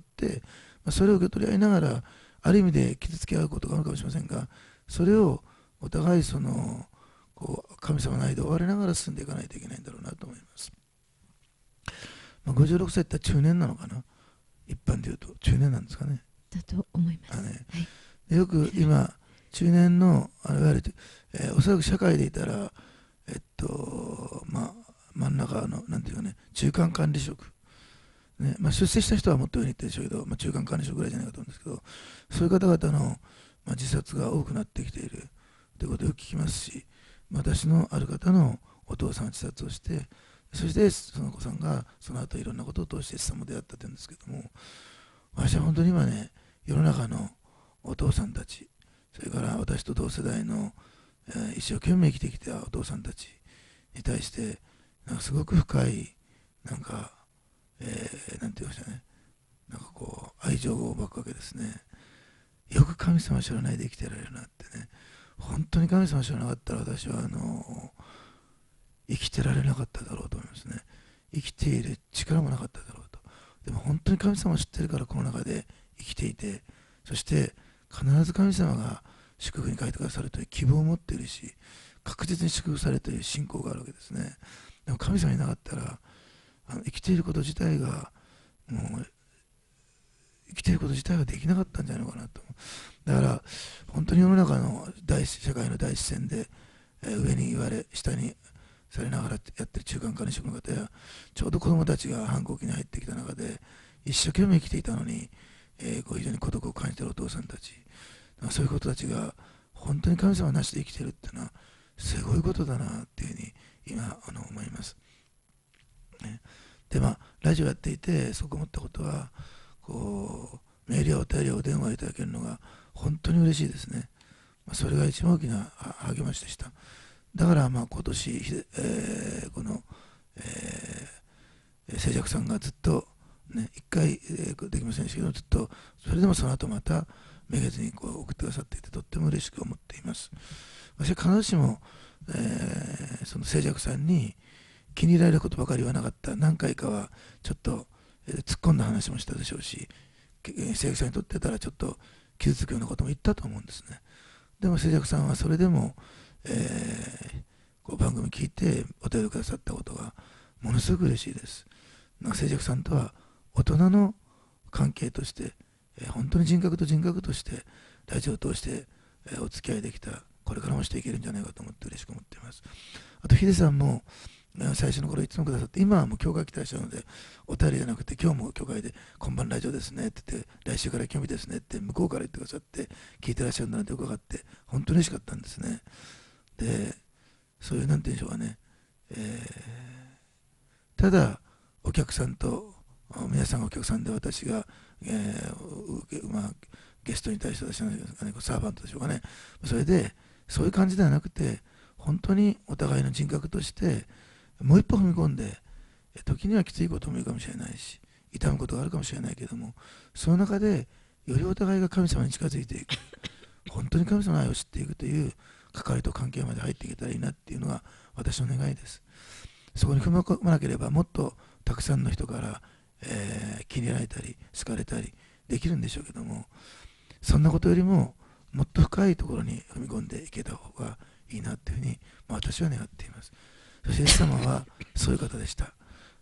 まあ、それを受け取り合いながら、ある意味で傷つけ合うことがあるかもしれませんが、それをお互いそのこう神様の愛で追われながら進んでいかないといけないんだろうなと思います。まあ、ごじゅうろくさいって中年なのかな、一般で言うと中年なんですかね。 だと思います。 あ、ね、はい、でよく今中年のあのいわゆる、えー、おそらく社会でいたらえっとまあ真ん中のなんていうかね、中間管理職、ね、まあ、出世した人はもっと上に行ってるでしょうけど、まあ、中間管理職ぐらいじゃないかと思うんですけど、そういう方々の、まあ、自殺が多くなってきているということをよく聞きますし、私のある方のお父さんが自殺をして、そしてその子さんがその後いろんなことを通して資産も出会ったというんですけども、私は本当に今ね、世の中のお父さんたち、それから私と同世代の、えー、一生懸命生きてきたお父さんたちに対してなんかすごく深いなんか、えー、なんて言いましたね、なんかこう愛情を抱くわけですね。よく神様知らないで生きてられるなってね。本当に神様知らなかったら私はあの生きてられなかっただろうと思いますね。生きている力もなかっただろうと。でも本当に神様を知ってるからこの中で生きていて、そして必ず神様が祝福に書いてくださるという希望を持っているし、確実に祝福されている信仰があるわけですね。でも神様いなかったらあの生きていること自体がもう生きていること自体ができなかったんじゃないのかなと。だから本当に世の中の大社会の第一線で、えー、上に言われ下にされながらやってる中間管理職の方や、ちょうど子供たちが反抗期に入ってきた中で一生懸命生きていたのに、えー、こう非常に孤独を感じているお父さんたち、そういう子たちが本当に神様なしで生きているっていうのはすごいことだなっていうふうに今あの思います、ね。でまあラジオやっていてそこ思ったことは、こうメールやお便りやお電話いただけるのが本当に嬉しいですね。まあ、それが一番大きな励ましでした。だからまあ今年、えー、この、えー、静寂さんがずっとね、一回、えー、できませんでしたけど、ずっとそれでもその後まためげずにこう送ってくださっていて、とっても嬉しく思っています。私は必ずしも、えー、その静寂さんに気に入られることばかり言わなかった。何回かはちょっと、えー、突っ込んだ話もしたでしょうし、静寂さんにとってたらちょっと傷つくようなことも言ったと思うんですね。でも静寂さんはそれでも、えー、こう番組聞いてお便りくださったことがものすごく嬉しいです。なんか静寂さんとは大人の関係として、えー、本当に人格と人格としてラジオを通して、えー、お付き合いできた、これからもしていけるんじゃないかと思って嬉しく思っています。あとヒデさんも最初の頃いつもくださって、今はもう教会来てらっしゃるのでお便りじゃなくて、今日も教会でこんばんラジオですねって言って、来週から興味ですねって向こうから言ってくださって聞いてらっしゃるんだなって伺って本当に嬉しかったんですね。でそういうなんて言うんでしょうかね、えー、ただお客さんと皆さんがお客さんで私が、えーまあ、ゲストに対して私は、ね、サーバントでしょうかね、それでそういう感じではなくて、本当にお互いの人格としてもう一歩踏み込んで、時にはきついことも言うかもしれないし痛むことがあるかもしれないけども、その中でよりお互いが神様に近づいていく、本当に神様の愛を知っていくという関わりと関係まで入っていけたらいいなっていうのが私の願いです。そこに踏み込まなければもっとたくさんの人から、えー、気に入られたり好かれたりできるんでしょうけども、そんなことよりももっと深いところに踏み込んでいけた方がいいなっていうふうに、まあ、私は願っています。そしてイエス様はそういう方でした。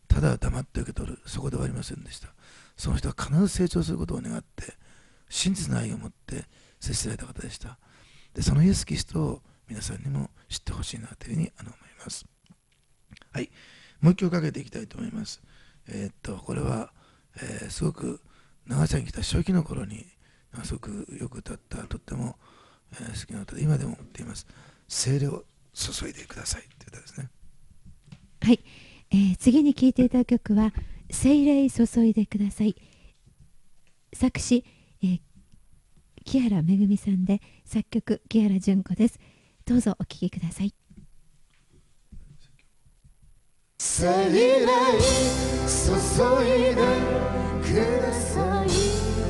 ただ黙って受け取る、そこではありませんでした。その人は必ず成長することを願って真実の愛を持って接しられた方でした。でそのイエス・キリストを皆さんにも知ってほしいなというふうに思います。はい、もう一曲かけていきたいと思います。えー、っとこれは、えー、すごく長崎に来た初期の頃にすごくよく歌った、とっても、えー、好きな歌で今でも歌っています。聖霊を注いでくださいという歌ですね。 はい、えー、次に聴いていた曲は聖霊注いでください。作詞、えー、木原めぐみさんで、作曲木原純子です。どうぞお聴きください。 聖霊注いでください。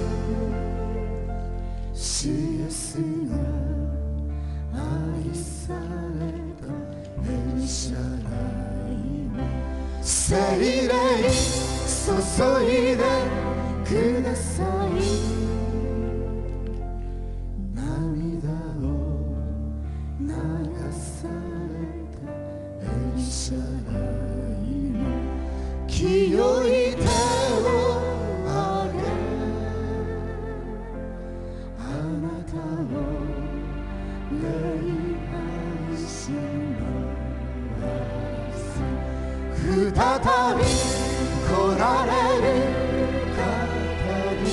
シエスが愛されたエルシャライも、聖霊注いでください。涙を流されたエルシャライも、清い手を上げ、あなたを礼拝します。再び来られる方に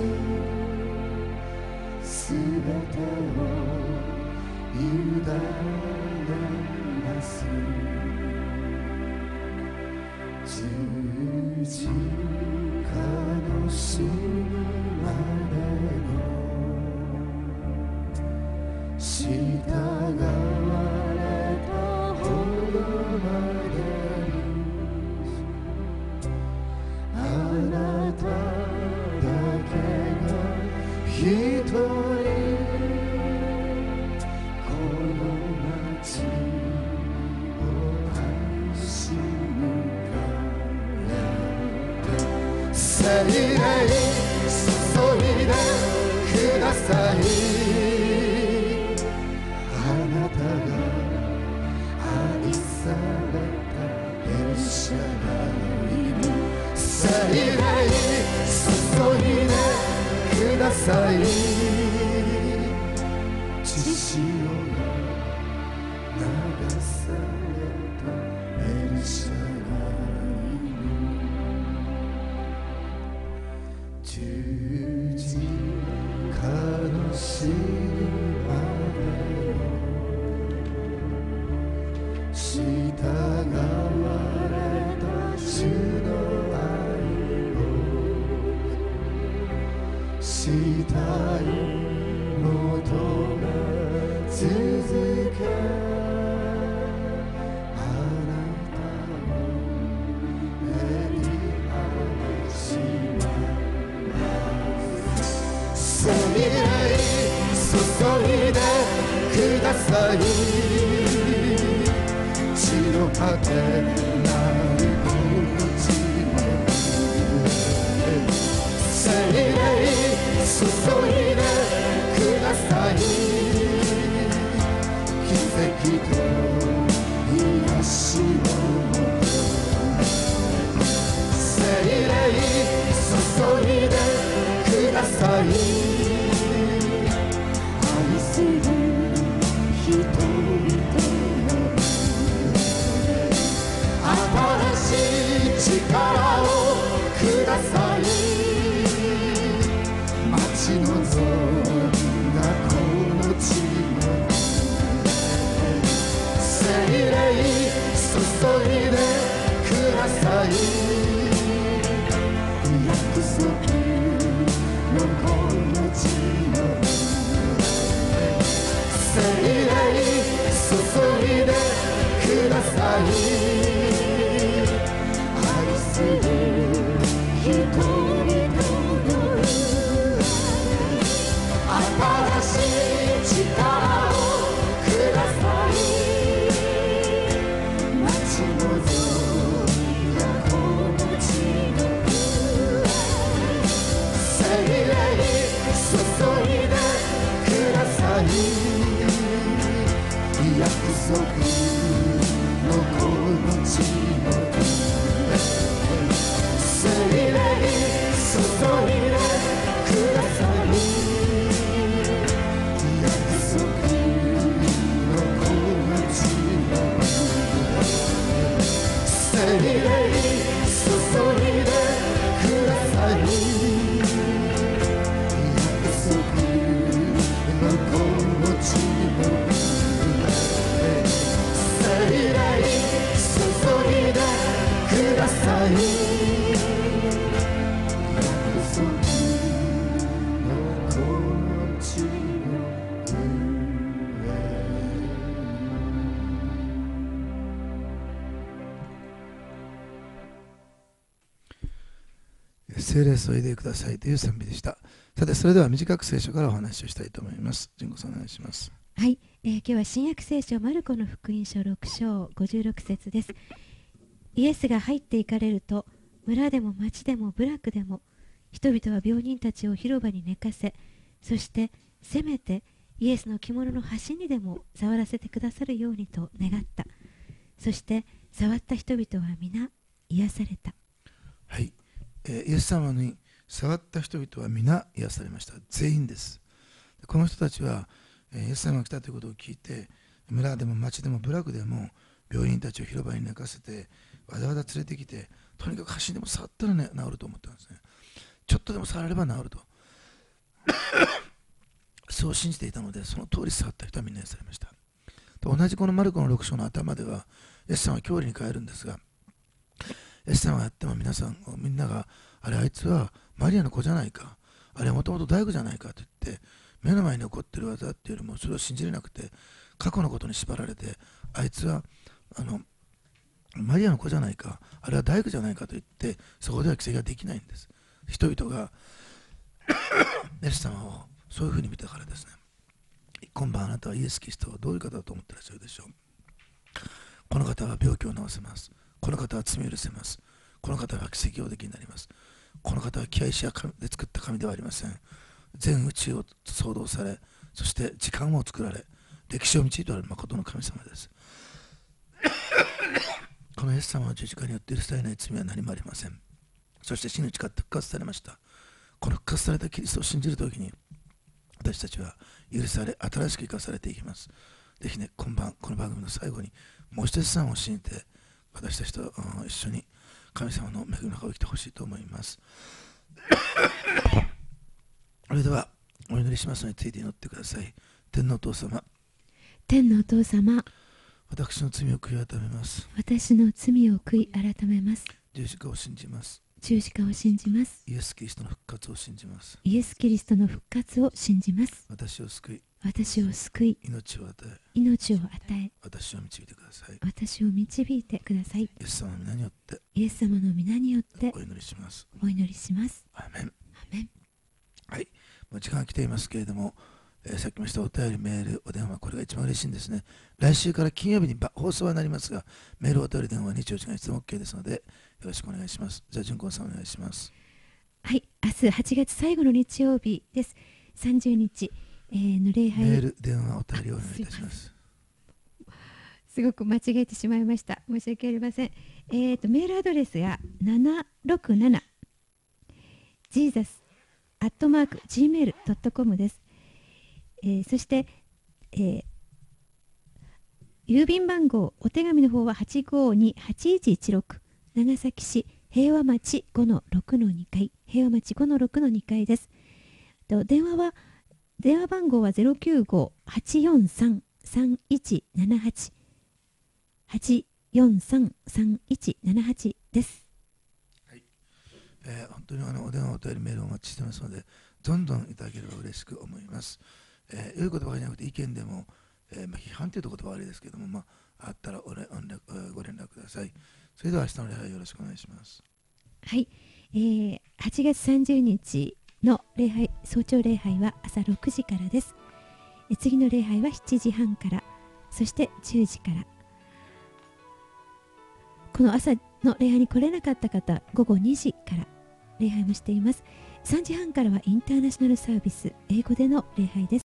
すべてを委ねます。十字架の死までの従われたほどまでに、あなただけが一人この街を愛し抜かれて、聖霊注いでください。あなたが愛されたエルシャライも、聖霊注いでください。血潮が流されたエルシャライも、十字架の死までの従われた主の愛を慕い求め続け、あなたを礼拝します。聖霊注いでください。地の果てなるこの地へ、聖霊注いでください。奇跡と癒しを求め、聖霊注いでください。愛する人々の新しい力をください。待ち望んだこの地も、聖霊注いでください。約束のこの地も、聖霊注いでください。愛する人々の新しい力をください。待ち望んだこの地の聖霊注いでください。約束のこの聖霊注いでくださいという賛美でした。さて、それでは短く聖書からお話をしたいと思います。純子さんお願いします。 はい、えー、今日は新約聖書マルコの福音書ろく章ごじゅうろく節です。イエスが入っていかれると、村でも町でも部落でも人々は病人たちを広場に寝かせ、そしてせめてイエスの着物の端にでも触らせてくださるようにと願った。そして触った人々は皆癒された。 はい、えー、イエス様に触った人々は皆癒されました。全員です。この人たちは、えー、イエス様が来たということを聞いて、村でも町でも部落でも病人たちを広場に寝かせてわざわざ連れてきて、とにかく端にでも触ったら、ね、治ると思ったんですね。ちょっとでも触れれば治るとそう信じていたので、その通り触った人はみんな癒されました。と同じこのマルコのろく章の頭では、イエス様は教理に変えるんですが、イエス様がやっても皆さん、みんなが、あれ、あいつはマリアの子じゃないか、あれはもともと大工じゃないかと言って、目の前に起こっている技っていうよりも、それを信じれなくて、過去のことに縛られて、あいつはあのマリアの子じゃないか、あれは大工じゃないかと言って、そこでは奇跡ができないんです。人々がイエス様をそういうふうに見たからですね。今晩あなたはイエス・キリストをどういう方だと思ってらっしゃるでしょう。この方は病気を治せます。この方は罪を許せます。この方は奇跡をおできになります。この方は気合石や紙で作った神ではありません。全宇宙を創造され、そして時間を作られ、歴史を導いておられる誠の神様です。このイエス様の十字架によって許されない罪は何もありません。そして死に打ち勝って復活されました。この復活されたキリストを信じるときに、私たちは許され、新しく生かされていきます。ぜひね、今晩、この番組の最後に、もう一つさんを信じて、私たちと一緒に神様の恵みの中を生きてほしいと思います。それでは、お祈りしますので、ついて祈ってください。天のお父様、 天のお父様、 私の罪を悔い改めます。 私の罪を悔い改めます。 十字架を信じます。 十字架を信じます。 イエス・キリストの復活を信じます。 イエス・キリストの復活を信じます。 私を救い、 私を救い、 命を与え、 命を与え、 私を導いてください。 私を導いてください。 イエス様の皆によって、 イエス様の皆によってお祈りします。 お祈りします。 アーメン。 アメン。 はい、もう時間が来ていますけれども、えー、さっきもしたお便り、メール、お電話、これが一番嬉しいんですね。来週から金曜日に放送はなりますが、メール、お便り、電話、日曜時間いつでも OK ですので、よろしくお願いします。じゃあ、純子さんお願いします。 はい、明日はちがつ最後の日曜日です。さんじゅうにち、えー、の礼拝。 メール、電話、お便りをお願いいたします。 すごく間違えてしまいました。申し訳ありません。えーと、メールアドレスがななろくななジーザスアットマークジーメールドットコム です。えー、そして、えー、郵便番号、お手紙の方ははちごにはちいちいちろく、長崎市平和町 ごのろくのに 階、平和町 ごのろくのに 階です。と電話は電話番号は ゼロきゅうご はちよんさん さんいちななはち はちよんさん さんいちななはちです。 はい、えー、本当にあのお電話、お便り、メールをお待ちしてますので、どんどんいただければ嬉しく思います。えー、良いことばかりじゃなくて意見でも、えーまあ、批判というと言葉は悪いですけども、まあ、あったらおれお連絡ご連絡ください。それでは明日の礼拝よろしくお願いします。 はい、えー、はちがつさんじゅうにちの礼拝、早朝礼拝は朝ろくじからです。え次の礼拝はしちじはんから、そしてじゅうじから。この朝の礼拝に来れなかった方、ごごにじから礼拝もしています。さんじはんからはインターナショナルサービス、英語での礼拝です。